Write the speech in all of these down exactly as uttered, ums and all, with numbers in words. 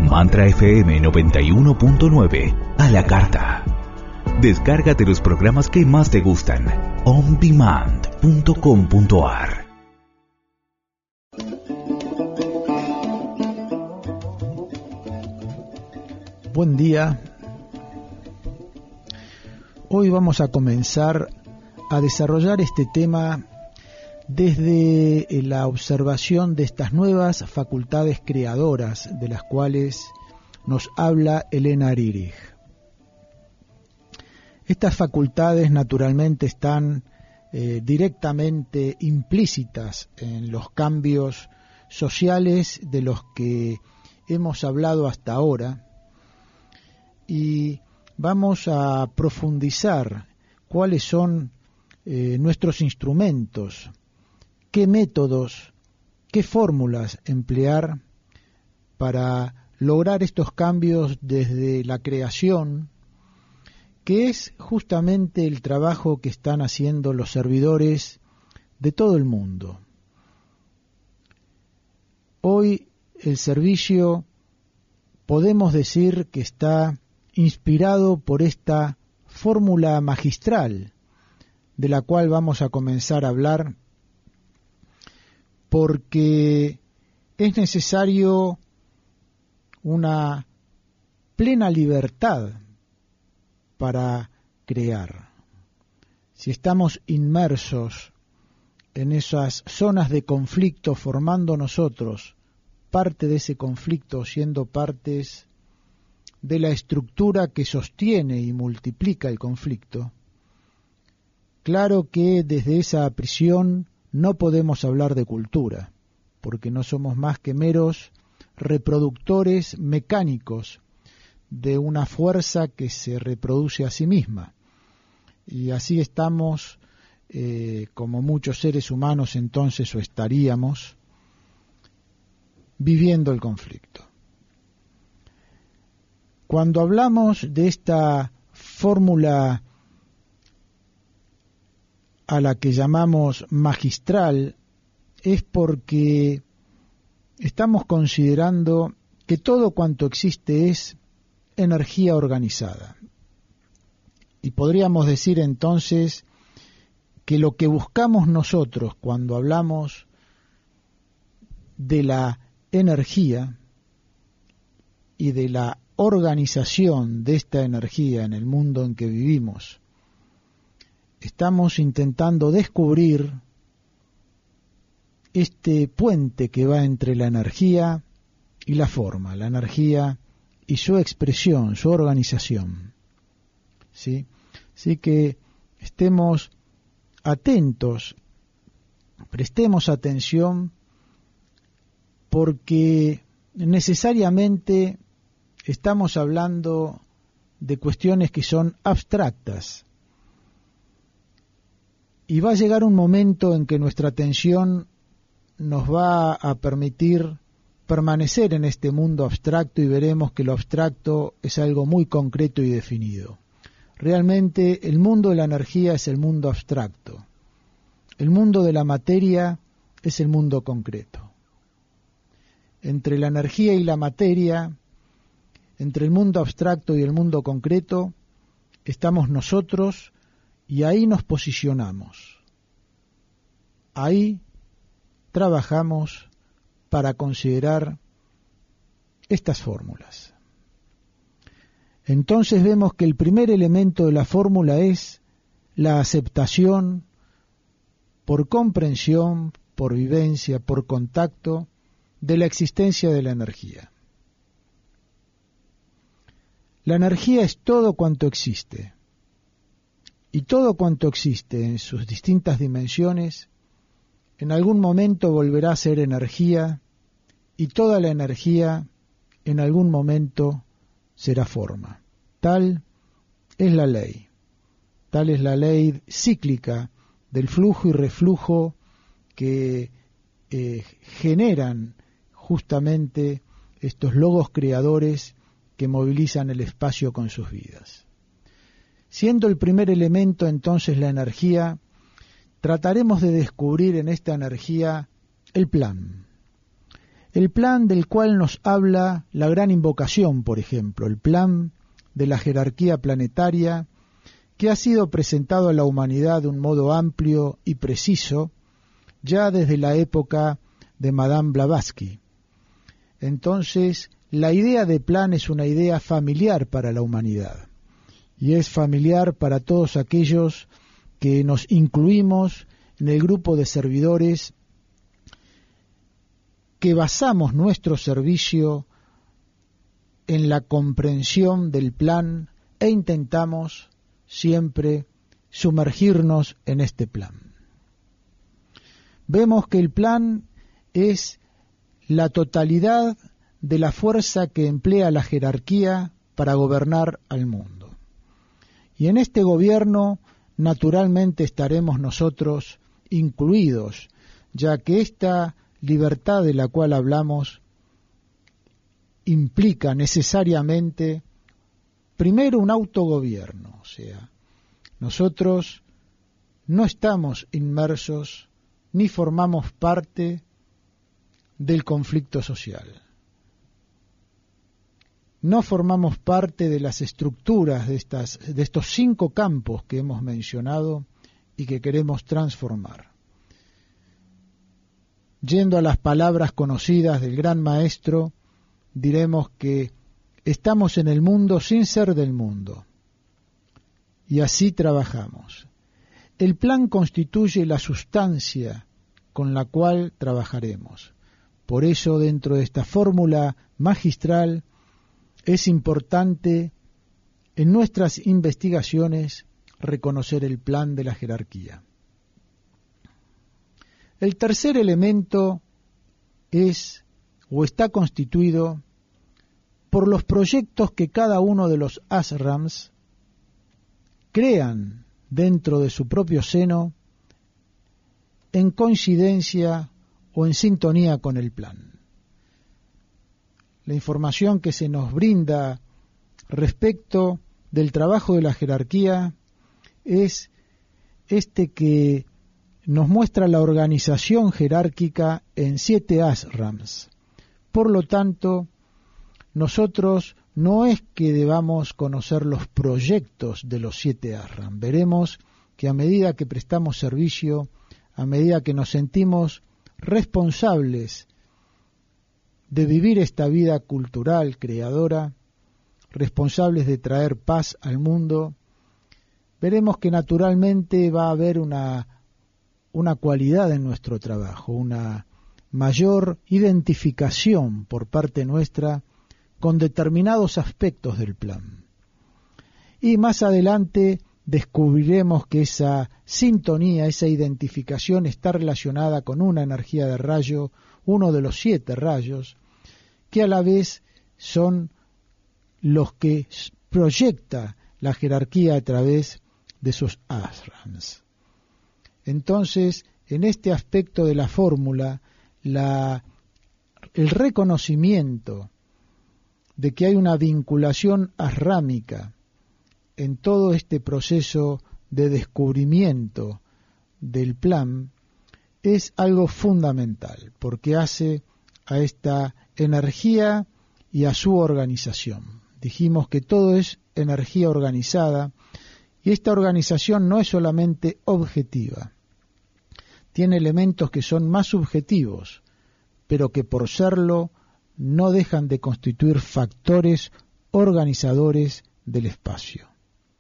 Mantra F M noventa y uno punto nueve a la carta. Descárgate los programas que más te gustan. on demand punto com punto a r. Buen día. Hoy vamos a comenzar a desarrollar este tema desde la observación de estas nuevas facultades creadoras de las cuales nos habla Elena Ihrig. Estas facultades naturalmente están eh, directamente implícitas en los cambios sociales de los que hemos hablado hasta ahora, y vamos a profundizar cuáles son eh, nuestros instrumentos, qué métodos, qué fórmulas emplear para lograr estos cambios desde la creación, que es justamente el trabajo que están haciendo los servidores de todo el mundo. Hoy el servicio podemos decir que está inspirado por esta fórmula magistral de la cual vamos a comenzar a hablar, porque es necesario una plena libertad para crear. Si estamos inmersos en esas zonas de conflicto, formando nosotros parte de ese conflicto, siendo partes de la estructura que sostiene y multiplica el conflicto, claro que desde esa prisión no podemos hablar de cultura, porque no somos más que meros reproductores mecánicos de una fuerza que se reproduce a sí misma. Y así estamos, eh, como muchos seres humanos entonces, o estaríamos, viviendo el conflicto. Cuando hablamos de esta fórmula a la que llamamos magistral, es porque estamos considerando que todo cuanto existe es energía organizada. Y podríamos decir entonces que lo que buscamos nosotros cuando hablamos de la energía y de la organización de esta energía en el mundo en que vivimos, estamos intentando descubrir este puente que va entre la energía y la forma, la energía y su expresión, su organización. ¿Sí? Así que estemos atentos, prestemos atención, porque necesariamente estamos hablando de cuestiones que son abstractas. Y va a llegar un momento en que nuestra atención nos va a permitir permanecer en este mundo abstracto y veremos que lo abstracto es algo muy concreto y definido. Realmente el mundo de la energía es el mundo abstracto. El mundo de la materia es el mundo concreto. Entre la energía y la materia, entre el mundo abstracto y el mundo concreto, estamos nosotros. Y ahí nos posicionamos, ahí trabajamos para considerar estas fórmulas. Entonces vemos que el primer elemento de la fórmula es la aceptación por comprensión, por vivencia, por contacto de la existencia de la energía. La energía es todo cuanto existe. Y todo cuanto existe en sus distintas dimensiones, en algún momento volverá a ser energía, y toda la energía en algún momento será forma. Tal es la ley. Tal es la ley cíclica del flujo y reflujo que eh, generan justamente estos logos creadores que movilizan el espacio con sus vidas. Siendo el primer elemento entonces la energía, trataremos de descubrir en esta energía el plan. El plan del cual nos habla la gran invocación, por ejemplo, el plan de la jerarquía planetaria, que ha sido presentado a la humanidad de un modo amplio y preciso, ya desde la época de Madame Blavatsky. Entonces, la idea de plan es una idea familiar para la humanidad, y es familiar para todos aquellos que nos incluimos en el grupo de servidores que basamos nuestro servicio en la comprensión del plan e intentamos siempre sumergirnos en este plan. Vemos que el plan es la totalidad de la fuerza que emplea la jerarquía para gobernar al mundo. Y en este gobierno, naturalmente, estaremos nosotros incluidos, ya que esta libertad de la cual hablamos implica necesariamente, primero, un autogobierno, o sea, nosotros no estamos inmersos ni formamos parte del conflicto social. No formamos parte de las estructuras de, estas, de estos cinco campos que hemos mencionado y que queremos transformar. Yendo a las palabras conocidas del gran maestro, diremos que estamos en el mundo sin ser del mundo, y así trabajamos. El plan constituye la sustancia con la cual trabajaremos. Por eso, dentro de esta fórmula magistral, es importante en nuestras investigaciones reconocer el plan de la jerarquía. El tercer elemento es o está constituido por los proyectos que cada uno de los ashrams crean dentro de su propio seno en coincidencia o en sintonía con el plan. La información que se nos brinda respecto del trabajo de la jerarquía es este que nos muestra la organización jerárquica en siete ashrams. Por lo tanto, nosotros no es que debamos conocer los proyectos de los siete ashrams. Veremos que a medida que prestamos servicio, a medida que nos sentimos responsables de vivir esta vida cultural, creadora, responsables de traer paz al mundo, veremos que naturalmente va a haber una, una cualidad en nuestro trabajo, una mayor identificación por parte nuestra con determinados aspectos del plan. Y más adelante descubriremos que esa sintonía, esa identificación está relacionada con una energía de rayo, uno de los siete rayos, que a la vez son los que proyecta la jerarquía a través de sus ashrams. Entonces, en este aspecto de la fórmula, la, el reconocimiento de que hay una vinculación ashrámica en todo este proceso de descubrimiento del plan es algo fundamental, porque hace a esta energía y a su organización. Dijimos que todo es energía organizada, y esta organización no es solamente objetiva, tiene elementos que son más subjetivos, pero que por serlo no dejan de constituir factores organizadores del espacio.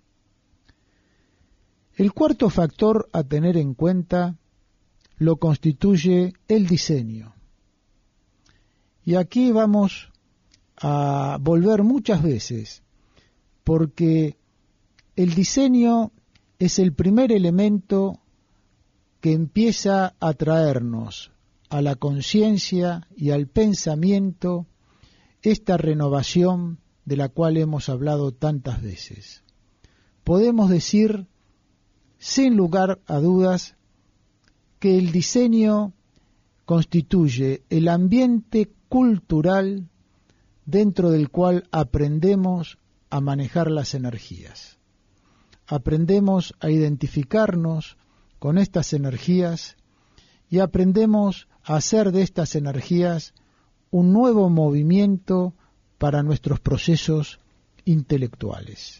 El cuarto factor a tener en cuenta lo constituye el diseño. Y aquí vamos a volver muchas veces, porque el diseño es el primer elemento que empieza a traernos a la conciencia y al pensamiento esta renovación de la cual hemos hablado tantas veces. Podemos decir, sin lugar a dudas, que el diseño constituye el ambiente cultural dentro del cual aprendemos a manejar las energías. Aprendemos a identificarnos con estas energías y aprendemos a hacer de estas energías un nuevo movimiento para nuestros procesos intelectuales.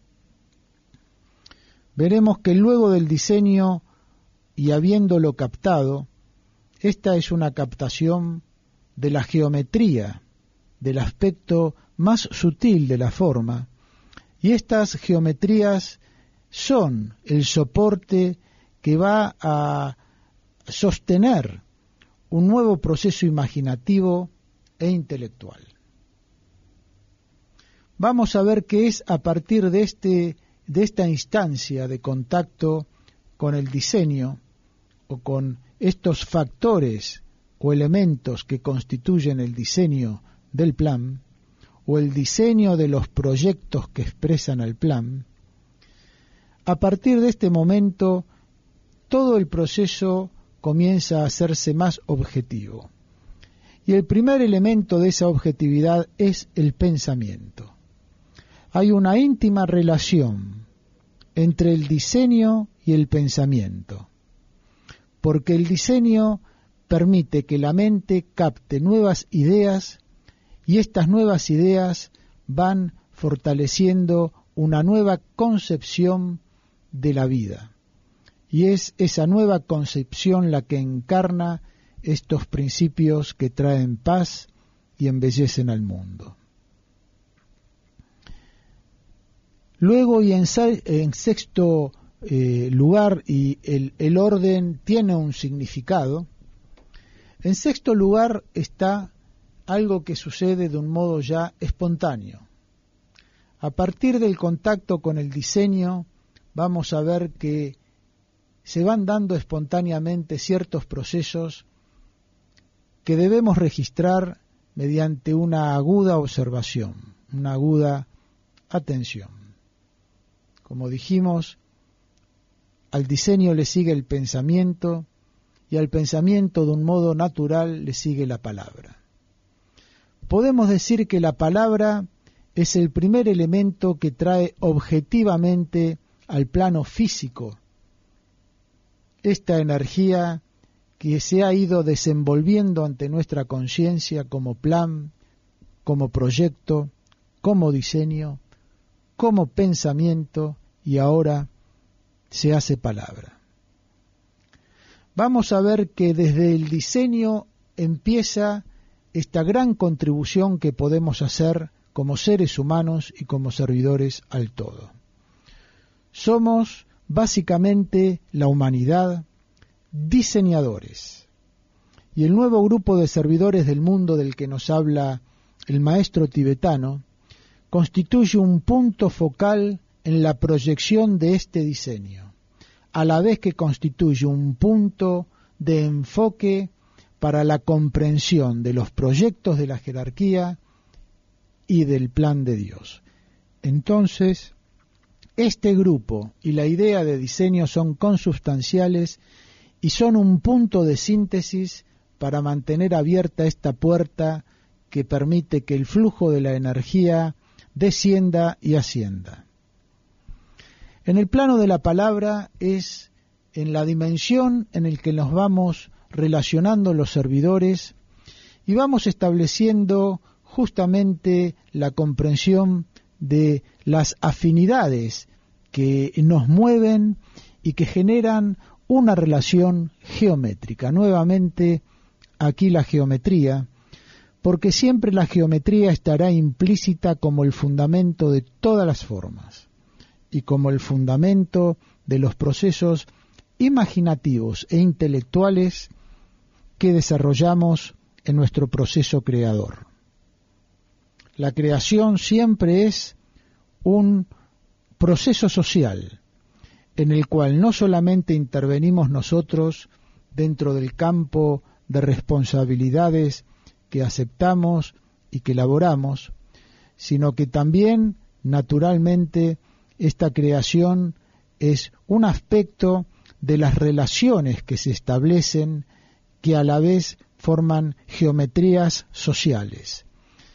Veremos que luego del diseño y habiéndolo captado, esta es una captación de la geometría, del aspecto más sutil de la forma, y estas geometrías son el soporte que va a sostener un nuevo proceso imaginativo e intelectual. Vamos a ver qué es a partir de, este, de esta instancia de contacto con el diseño o con estos factores o elementos que constituyen el diseño del plan o el diseño de los proyectos que expresan el plan. A partir de este momento, todo el proceso comienza a hacerse más objetivo. Y el primer elemento de esa objetividad es el pensamiento. Hay una íntima relación entre el diseño y el pensamiento, porque el diseño permite que la mente capte nuevas ideas y estas nuevas ideas van fortaleciendo una nueva concepción de la vida. Y es esa nueva concepción la que encarna estos principios que traen paz y embellecen al mundo. Luego, y en, en sexto eh, lugar, y el, el orden tiene un significado, en sexto lugar está algo que sucede de un modo ya espontáneo. A partir del contacto con el diseño, vamos a ver que se van dando espontáneamente ciertos procesos que debemos registrar mediante una aguda observación, una aguda atención. Como dijimos, al diseño le sigue el pensamiento y al pensamiento de un modo natural le sigue la palabra. Podemos decir que la palabra es el primer elemento que trae objetivamente al plano físico esta energía que se ha ido desenvolviendo ante nuestra conciencia como plan, como proyecto, como diseño, como pensamiento y ahora se hace palabra. Vamos a ver que desde el diseño empieza esta gran contribución que podemos hacer como seres humanos y como servidores al todo. Somos básicamente la humanidad diseñadores. Y el nuevo grupo de servidores del mundo del que nos habla el maestro tibetano constituye un punto focal en la proyección de este diseño, a la vez que constituye un punto de enfoque para la comprensión de los proyectos de la jerarquía y del plan de Dios. Entonces, este grupo y la idea de diseño son consubstanciales y son un punto de síntesis para mantener abierta esta puerta que permite que el flujo de la energía descienda y ascienda. En el plano de la palabra es en la dimensión en la que nos vamos relacionando los servidores y vamos estableciendo justamente la comprensión de las afinidades que nos mueven y que generan una relación geométrica. Nuevamente, aquí la geometría, porque siempre la geometría estará implícita como el fundamento de todas las formas y como el fundamento de los procesos imaginativos e intelectuales que desarrollamos en nuestro proceso creador. La creación siempre es un proceso social en el cual no solamente intervenimos nosotros dentro del campo de responsabilidades que aceptamos y que elaboramos, sino que también, naturalmente, esta creación es un aspecto de las relaciones que se establecen que a la vez forman geometrías sociales.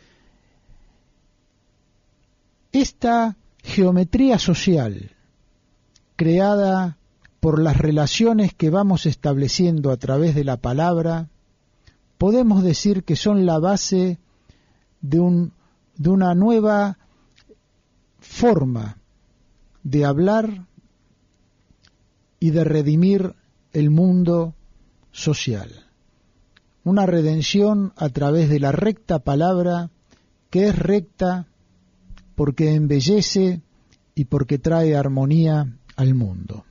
Esta geometría social, creada por las relaciones que vamos estableciendo a través de la palabra, podemos decir que son la base de, un, de una nueva forma de hablar y de redimir el mundo social. Una redención a través de la recta palabra, que es recta porque embellece y porque trae armonía al mundo.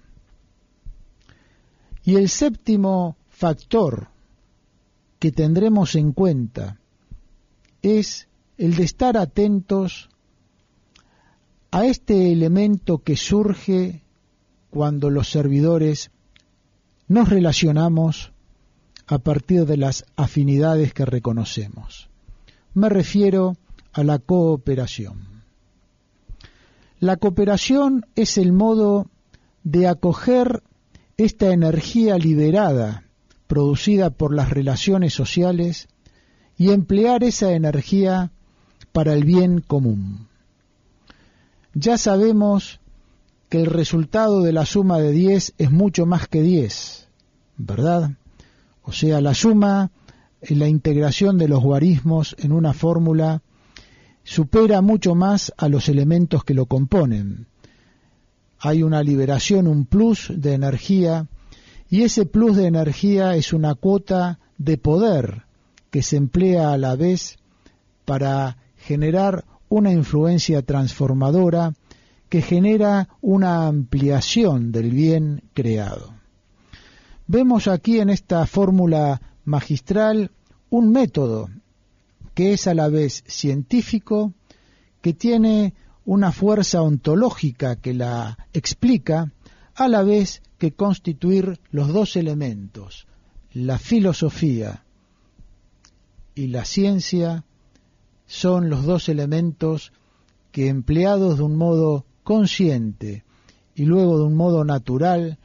Y el séptimo factor que tendremos en cuenta es el de estar atentos a este elemento que surge cuando los servidores nos relacionamos a partir de las afinidades que reconocemos. Me refiero a la cooperación. La cooperación es el modo de acoger esta energía liberada producida por las relaciones sociales y emplear esa energía para el bien común. Ya sabemos que el resultado de la suma de diez es mucho más que diez, ¿verdad? O sea, la suma, la integración de los guarismos en una fórmula supera mucho más a los elementos que lo componen. Hay una liberación, un plus de energía, y ese plus de energía es una cuota de poder que se emplea a la vez para generar una influencia transformadora que genera una ampliación del bien creado. Vemos aquí en esta fórmula magistral un método que es a la vez científico, que tiene una fuerza ontológica que la explica, a la vez que constituir los dos elementos, la filosofía y la ciencia, son los dos elementos que, empleados de un modo consciente y luego de un modo natural,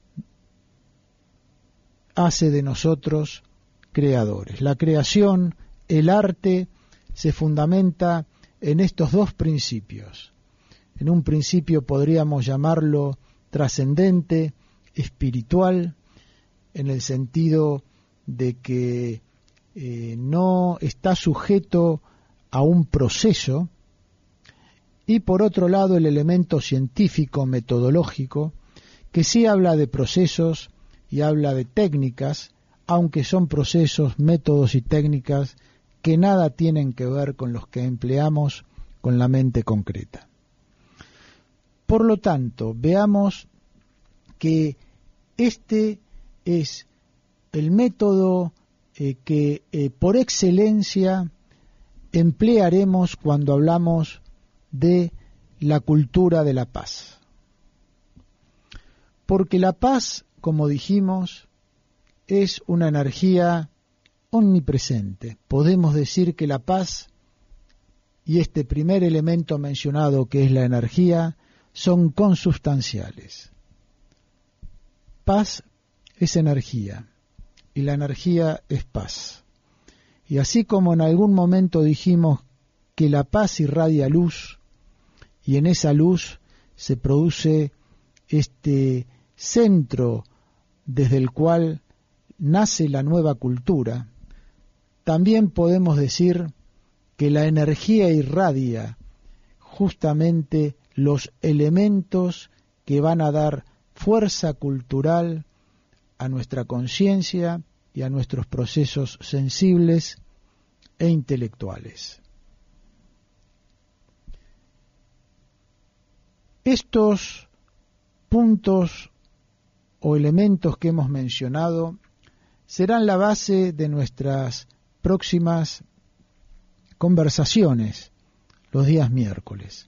hace de nosotros creadores. La creación, el arte, se fundamenta en estos dos principios. En un principio podríamos llamarlo trascendente, espiritual, en el sentido de que eh, no está sujeto a un proceso, y por otro lado el elemento científico, metodológico, que sí habla de procesos y habla de técnicas, aunque son procesos, métodos y técnicas que nada tienen que ver con los que empleamos con la mente concreta. Por lo tanto, veamos que este es el método eh, que eh, por excelencia emplearemos cuando hablamos de la cultura de la paz. Porque la paz, como dijimos, es una energía omnipresente. Podemos decir que la paz y este primer elemento mencionado, que es la energía, son consubstanciales. Paz es energía y la energía es paz. Y así como en algún momento dijimos que la paz irradia luz y en esa luz se produce este centro desde el cual nace la nueva cultura, también podemos decir que la energía irradia justamente los elementos que van a dar fuerza cultural a nuestra conciencia y a nuestros procesos sensibles e intelectuales. Estos puntos o elementos que hemos mencionado serán la base de nuestras próximas conversaciones los días miércoles.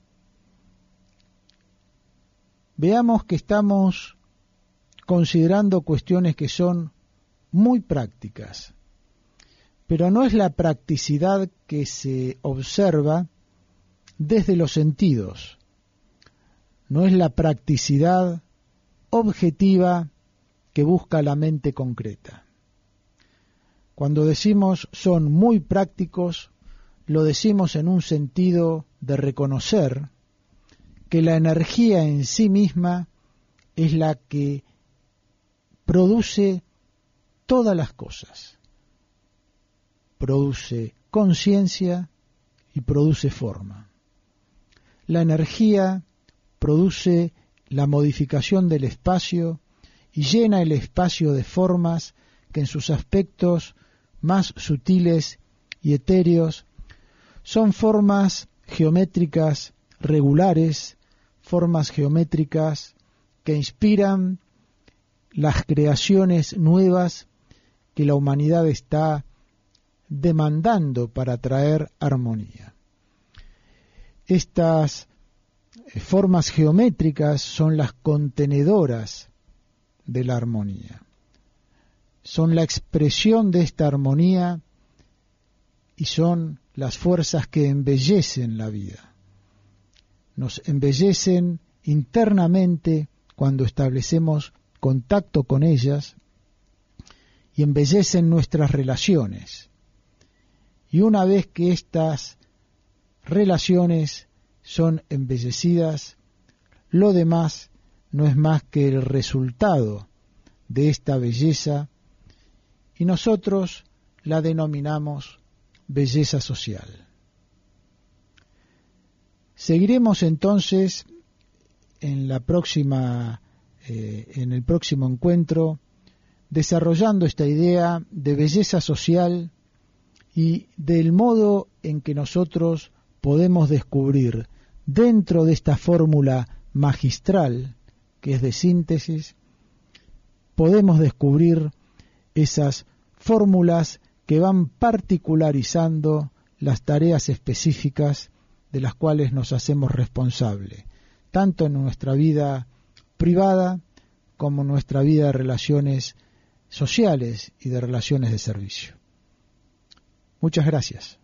Veamos que estamos considerando cuestiones que son muy prácticas, pero no es la practicidad que se observa desde los sentidos, no es la practicidad objetiva que busca la mente concreta. Cuando decimos son muy prácticos, lo decimos en un sentido de reconocer que la energía en sí misma es la que produce todas las cosas. produce conciencia y produce forma. La energía produce la modificación del espacio y llena el espacio de formas que en sus aspectos más sutiles y etéreos son formas geométricas regulares, formas geométricas que inspiran las creaciones nuevas que la humanidad está demandando para traer armonía. Estas formas geométricas son las contenedoras de la armonía. Son la expresión de esta armonía y son las fuerzas que embellecen la vida. Nos embellecen internamente cuando establecemos contacto con ellas y embellecen nuestras relaciones. Y una vez que estas relaciones son embellecidas, lo demás no es más que el resultado de esta belleza y nosotros la denominamos belleza social. Seguiremos entonces en la próxima, eh, en el próximo encuentro desarrollando esta idea de belleza social y del modo en que nosotros podemos descubrir dentro de esta fórmula magistral que es de síntesis, podemos descubrir esas fórmulas que van particularizando las tareas específicas de las cuales nos hacemos responsables, tanto en nuestra vida privada como en nuestra vida de relaciones sociales y de relaciones de servicio. Muchas gracias.